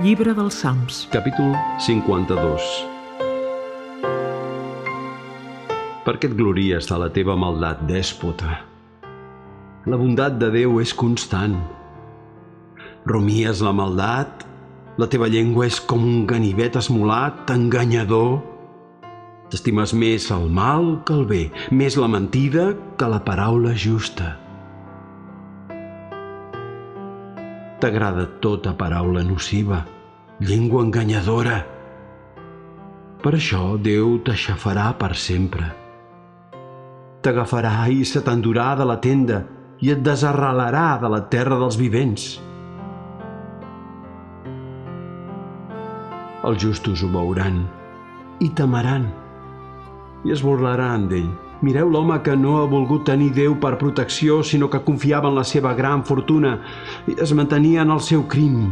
Llibre dels Salms. Capítol 52. Per què et glories de la teva maldat, dèspota? La bondat de Déu és constant. Rumies la maldat, la teva llengua és com un ganivet esmolat, enganyador. T'estimes més el mal que el bé, més la mentida que la paraula justa. T'agrada tota paraula nociva, llengua enganyadora. Per això Déu t'aixafarà per sempre. T'agafarà i se t'endurà de la tenda i et desarrelarà de la terra dels vivents. Els justos ho veuran i temaran i es burlaran d'ell. Mireu l'home que no ha volgut tenir Déu per protecció, sinó que confiava en la seva gran fortuna i es mantenia en el seu crim.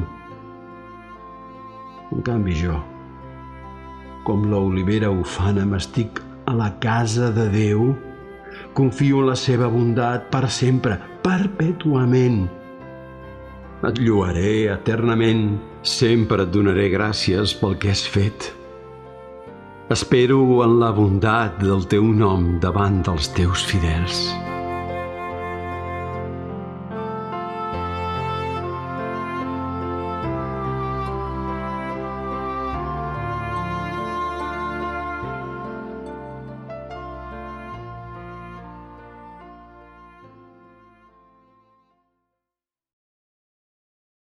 En canvi jo, com l'olivera ufana, m'estic a la casa de Déu, confio en la seva bondat per sempre, perpètuament. Et lloaré eternament, sempre et donaré gràcies pel que has fet. Espero en la bondat del teu nom davant dels teus fidels.